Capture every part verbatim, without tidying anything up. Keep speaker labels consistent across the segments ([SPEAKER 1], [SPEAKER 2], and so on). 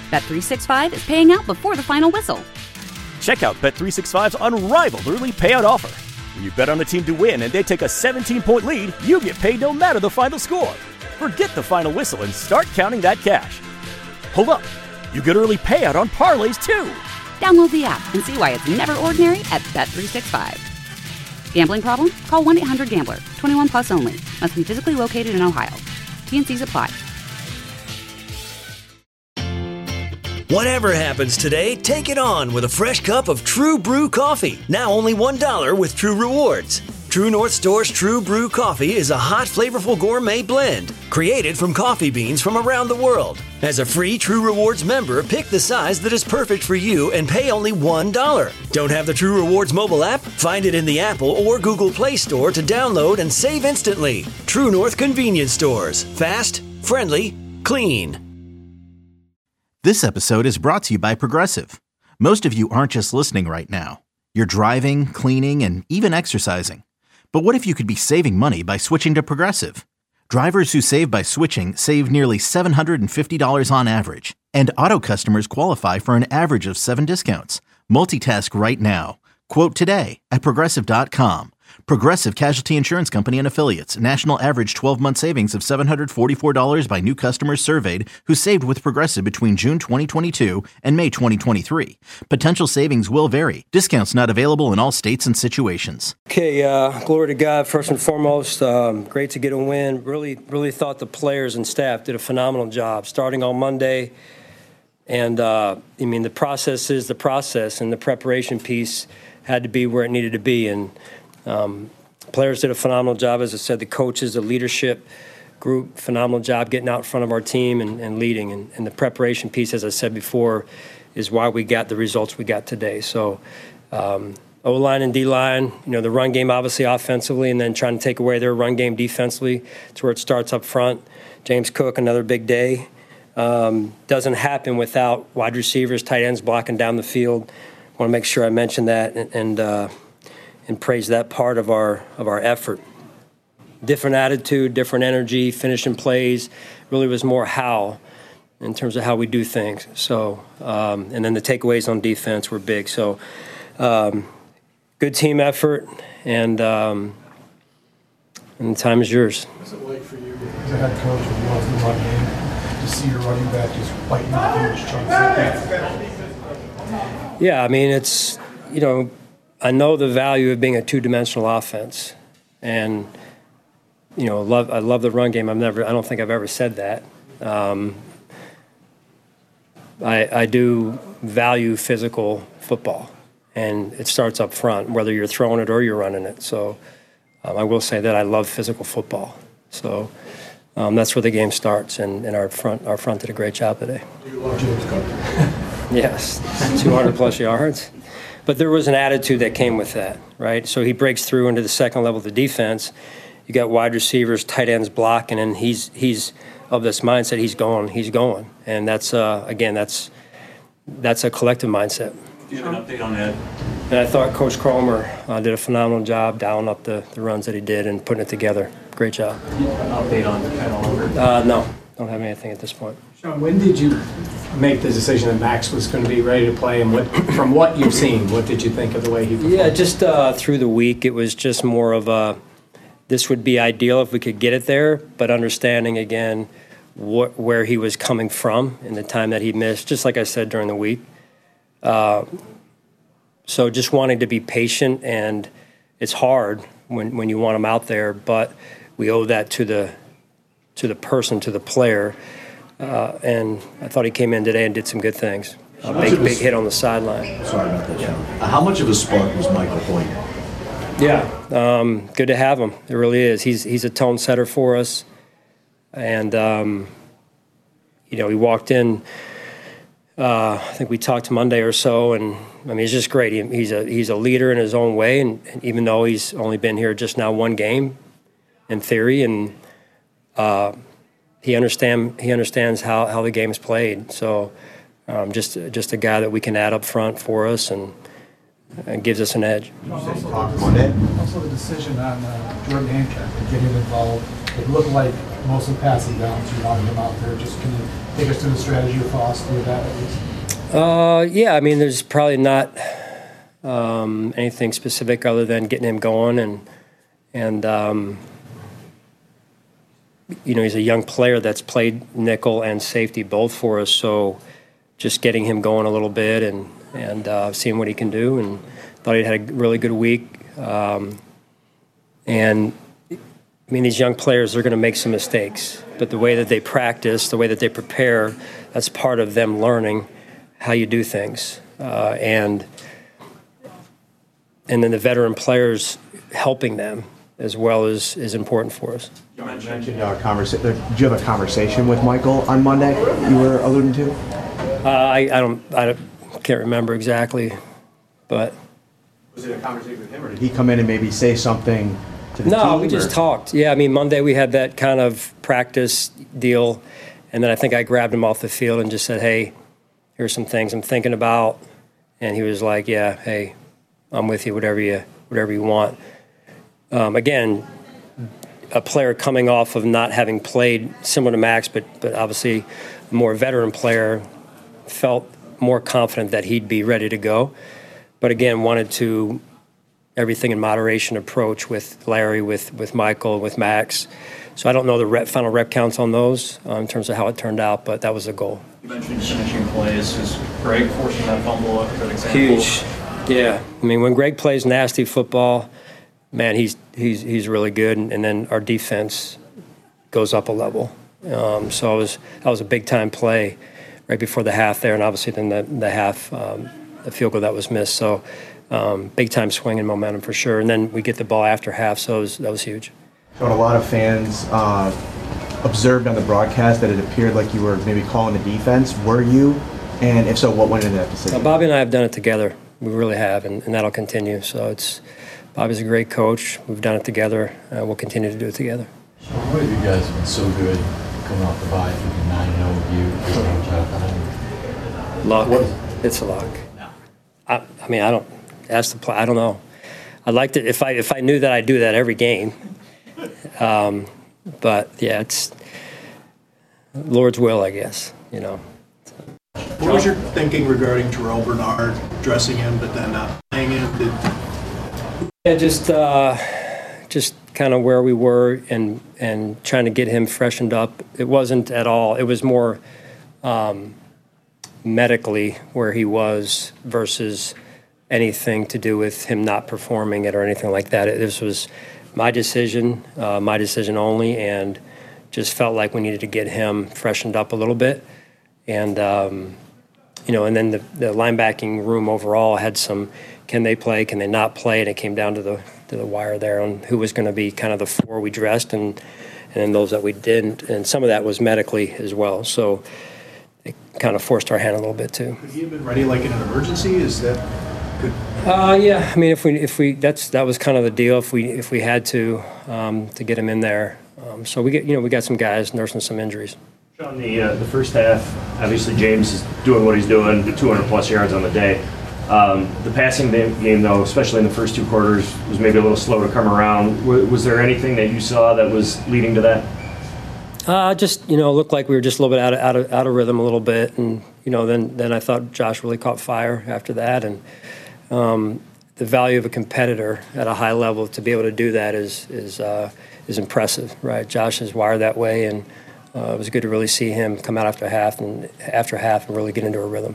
[SPEAKER 1] Bet three sixty-five is paying out before the final whistle.
[SPEAKER 2] Check out Bet three sixty-five's unrivaled early payout offer. When you bet on a team to win and they take a seventeen-point lead, you get paid no matter the final score. Forget the final whistle and start counting that cash. Hold up. You get early payout on parlays, too.
[SPEAKER 1] Download the app and see why it's never ordinary at Bet three sixty-five. Gambling problem? Call one eight hundred gambler. twenty-one plus only. Must be physically located in Ohio. T N Cs apply.
[SPEAKER 3] Whatever happens today, take it on with a fresh cup of True Brew coffee. Now only one dollar with True Rewards. True North Store's True Brew coffee is a hot, flavorful gourmet blend created from coffee beans from around the world. As a free True Rewards member, pick the size that is perfect for you and pay only one dollar. Don't have the True Rewards mobile app? Find it in the Apple or Google Play Store to download and save instantly. True North Convenience Stores. Fast, friendly, clean.
[SPEAKER 4] This episode is brought to you by Progressive. Most of you aren't just listening right now. You're driving, cleaning, and even exercising. But what if you could be saving money by switching to Progressive? Drivers who save by switching save nearly seven hundred fifty dollars on average. And auto customers qualify for an average of seven discounts. Multitask right now. Quote today at Progressive dot com. Progressive Casualty Insurance Company and Affiliates. National average twelve-month savings of seven hundred forty-four dollars by new customers surveyed who saved with Progressive between June twenty twenty-two and May twenty twenty-three. Potential savings will vary. Discounts not available in all states and situations.
[SPEAKER 5] Okay, uh, glory to God, first and foremost. Um, great to get a win. Really, really thought the players and staff did a phenomenal job starting on Monday. And, uh, I mean, the process is the process, and the preparation piece had to be where it needed to be. And Um, players did a phenomenal job. As I said, the coaches, the leadership group, phenomenal job getting out in front of our team and, and leading. And, and the preparation piece, as I said before, is why we got the results we got today. So um, O-line and D-line, you know, the run game obviously offensively, and then trying to take away their run game defensively to where it starts up front. James Cook, another big day. Um, doesn't happen without wide receivers, tight ends blocking down the field. I want to make sure I mention that and, and uh, and praise that part of our of our effort. Different attitude, different energy, finishing plays. Really was more how in terms of how we do things. So, um, and then the takeaways on defense were big. So, um, good team effort, and um, and the time is yours.
[SPEAKER 6] What's it like for you as a head coach when you watch the run game to see your running back just biting the field, trying to
[SPEAKER 5] Yeah, I mean, it's, you know, I know the value of being a two-dimensional offense, and you know, love I love the run game. I've never, I don't think I've ever said that. Um, I I do value physical football, and it starts up front, whether you're throwing it or you're running it. So um, I will say that I love physical football. So um, that's where the game starts, and, and our front our front did a great job today.
[SPEAKER 6] Do you love James Cook?
[SPEAKER 5] Yes, two hundred plus yards. But there was an attitude that came with that, right? So he breaks through into the second level of the defense. You got wide receivers, tight ends blocking, and he's he's of this mindset. He's going, he's going, and that's uh, again, that's that's a collective mindset.
[SPEAKER 7] Do you have an update on that?
[SPEAKER 5] And I thought Coach Cromer uh, did a phenomenal job dialing up the, the runs that he did and putting it together. Great job.
[SPEAKER 7] An update on Kyle Albert?
[SPEAKER 5] Uh, no, don't have anything at this point.
[SPEAKER 8] Sean, when did you make the decision that Max was going to be ready to play, and what, from what you've seen, what did you think of the way he performed?
[SPEAKER 5] Yeah, just uh, through the week, it was just more of a, this would be ideal if we could get it there, but understanding, again, what, where he was coming from in the time that he missed, just like I said during the week. Uh, so just wanting to be patient, and it's hard when, when you want him out there, but we owe that to the to the person, to the player. Uh, and I thought he came in today and did some good things. A big, big hit on the sideline.
[SPEAKER 9] Sorry about that, Sean. Uh, how much of a spark was Michael Hoyt?
[SPEAKER 5] Yeah, um, good to have him. It really is. He's he's a tone setter for us. And, um, you know, he walked in, uh, I think we talked Monday or so, and, I mean, he's just great. He, he's a he's a leader in his own way, and, and even though he's only been here just now one game, in theory, and uh, he understand he understands how, how the game's played. So um, just just a guy that we can add up front for us, and, and gives us an edge.
[SPEAKER 6] Also, also the decision on uh, Jordan Hancock and getting involved. It looked like most of the passing downs you wanted him out there. Just can you take us to the strategy or philosophy of that at least?
[SPEAKER 5] Uh, yeah, I mean, there's probably not um, anything specific other than getting him going, and and um, you know, he's a young player that's played nickel and safety both for us, so just getting him going a little bit and and uh, seeing what he can do, and thought he had a really good week. Um, and I mean, these young players are going to make some mistakes, but the way that they practice, the way that they prepare, that's part of them learning how you do things. Uh, and and then the veteran players helping them as well is, is important for us.
[SPEAKER 10] You mentioned uh, conversa- did you have a conversation with Michael on Monday you were alluding to?
[SPEAKER 5] Uh, I, I don't I don't, can't remember exactly, but
[SPEAKER 10] was it a conversation with him, or did he come in and maybe say something to the team?
[SPEAKER 5] No, we just
[SPEAKER 10] or?
[SPEAKER 5] talked. Yeah, I mean, Monday we had that kind of practice deal, and then I think I grabbed him off the field and just said, hey, here's some things I'm thinking about. And he was like, yeah, hey, I'm with you, whatever you, whatever you want. Um, again, a player coming off of not having played similar to Max, but, but obviously a more veteran player, felt more confident that he'd be ready to go. But again, wanted to everything in moderation approach with Larry, with, with Michael, with Max. So I don't know the rep, final rep counts on those uh, in terms of how it turned out, but that was the goal.
[SPEAKER 7] You mentioned finishing plays. Is Greg forcing that fumble a good example?
[SPEAKER 5] Huge. Yeah. I mean, when Greg plays nasty football, man, he's he's he's really good, and, and then our defense goes up a level. Um, so it was that was a big time play right before the half there, and obviously then the the half um, the field goal that was missed. So um, big time swing and momentum for sure. And then we get the ball after half, so it was, that was huge.
[SPEAKER 10] So a lot of fans uh, observed on the broadcast that it appeared like you were maybe calling the defense. Were you? And if so, what went into that decision?
[SPEAKER 5] Uh, Bobby and I have done it together. We really have, and, and that'll continue. So it's Bobby's a great coach. We've done it together. Uh, we'll continue to do it together.
[SPEAKER 9] So why have you guys been so good coming off the bye, nine and oh with you?
[SPEAKER 5] Luck. It's a luck. I, I mean, I don't ask the play. I don't know. I'd like to if I if I knew that I'd do that every game. Um, but yeah, it's Lord's will, I guess. You know.
[SPEAKER 11] What was your thinking regarding Terrell Bernard dressing him, but then not playing him? Did...
[SPEAKER 5] Yeah, just uh, just kind of where we were and and trying to get him freshened up. It wasn't at all. It was more um, medically where he was versus anything to do with him not performing it or anything like that. It, this was my decision, uh, my decision only, and just felt like we needed to get him freshened up a little bit. And, um, you know, and then the, the linebacking room overall had some, can they play, can they not play? And it came down to the to the wire there on who was going to be kind of the four we dressed and, and then those that we didn't. And some of that was medically as well. So it kind of forced our hand a little bit too.
[SPEAKER 11] Could he have been ready like in an emergency? Is that good?
[SPEAKER 5] Uh, yeah, I mean, if we if we that's that was kind of the deal. If we if we had to um, to get him in there, um, so we get you know we got some guys nursing some injuries.
[SPEAKER 12] Sean, the uh, the first half, obviously James is doing what he's doing, the two hundred plus yards on the day. Um, the passing game, though, especially in the first two quarters, was maybe a little slow to come around. W- was there anything that you saw that was leading to that?
[SPEAKER 5] Uh, just you know, looked like we were just a little bit out of out of out of rhythm a little bit, and you know, then then I thought Josh really caught fire after that, and um, the value of a competitor at a high level to be able to do that is is uh, is impressive, right? Josh is wired that way, and uh, it was good to really see him come out after half and after half and really get into a rhythm.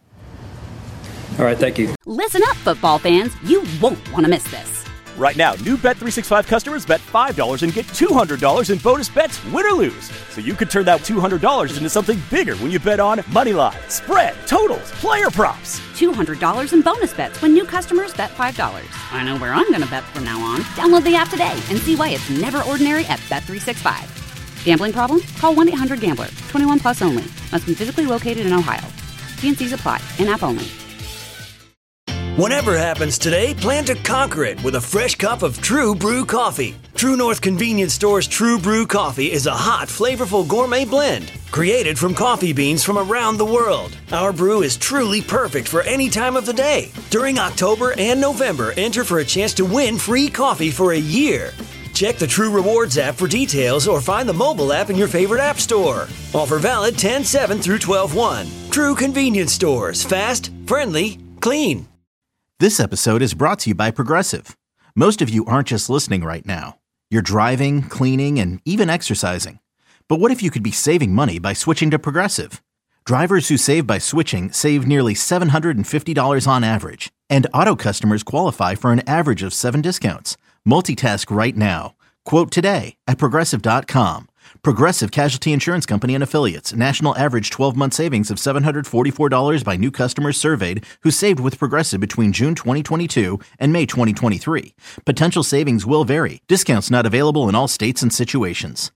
[SPEAKER 5] All right, thank you.
[SPEAKER 1] Listen up, football fans. You won't want to miss this.
[SPEAKER 2] Right now, new Bet three sixty-five customers bet five dollars and get two hundred dollars in bonus bets, win or lose. So you could turn that two hundred dollars into something bigger when you bet on moneyline, spread, totals, player props.
[SPEAKER 1] two hundred dollars in bonus bets when new customers bet five dollars. I know where I'm going to bet from now on. Download the app today and see why it's never ordinary at Bet three sixty-five. Gambling problem? Call one eight hundred gambler. twenty-one plus only. Must be physically located in Ohio. T N Cs apply. In-app only.
[SPEAKER 3] Whatever happens today, plan to conquer it with a fresh cup of True Brew coffee. True North Convenience Store's True Brew coffee is a hot, flavorful gourmet blend created from coffee beans from around the world. Our brew is truly perfect for any time of the day. During October and November, enter for a chance to win free coffee for a year. Check the True Rewards app for details or find the mobile app in your favorite app store. Offer valid ten seven through twelve one. True convenience stores. Fast, friendly, clean.
[SPEAKER 4] This episode is brought to you by Progressive. Most of you aren't just listening right now. You're driving, cleaning, and even exercising. But what if you could be saving money by switching to Progressive? Drivers who save by switching save nearly seven hundred fifty dollars on average. And auto customers qualify for an average of seven discounts. Multitask right now. Quote today at Progressive dot com. Progressive Casualty Insurance Company and Affiliates. National average twelve-month savings of seven hundred forty-four dollars by new customers surveyed who saved with Progressive between June twenty twenty-two and May twenty twenty-three. Potential savings will vary. Discounts not available in all states and situations.